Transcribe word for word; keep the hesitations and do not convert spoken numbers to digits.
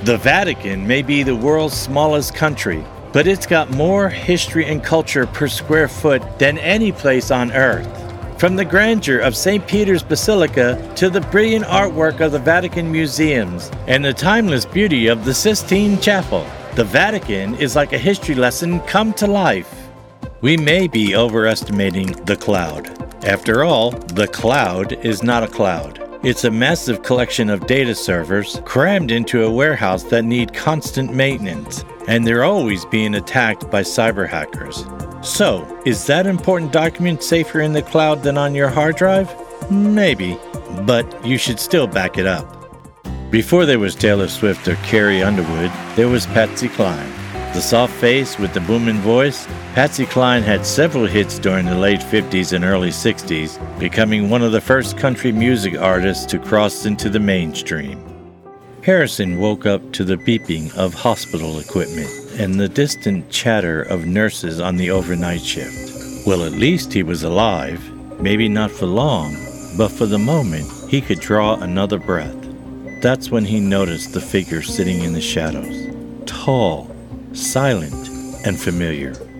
The Vatican may be the world's smallest country, but it's got more history and culture per square foot than any place on Earth. From the grandeur of Saint Peter's Basilica to the brilliant artwork of the Vatican museums and the timeless beauty of the Sistine Chapel, the Vatican is like a history lesson come to life. We may be overestimating the cloud. After all, the cloud is not a cloud. It's a massive collection of data servers crammed into a warehouse that need constant maintenance, and they're always being attacked by cyber hackers. So, is that important document safer in the cloud than on your hard drive? Maybe, but you should still back it up. Before there was Taylor Swift or Carrie Underwood, there was Patsy Cline. The soft face with the booming voice, Patsy Cline had several hits during the late fifties and early sixties, becoming one of the first country music artists to cross into the mainstream. Harrison woke up to the beeping of hospital equipment and the distant chatter of nurses on the overnight shift. Well, at least he was alive, maybe not for long, but for the moment he could draw another breath. That's when he noticed the figure sitting in the shadows, tall, silent, and familiar.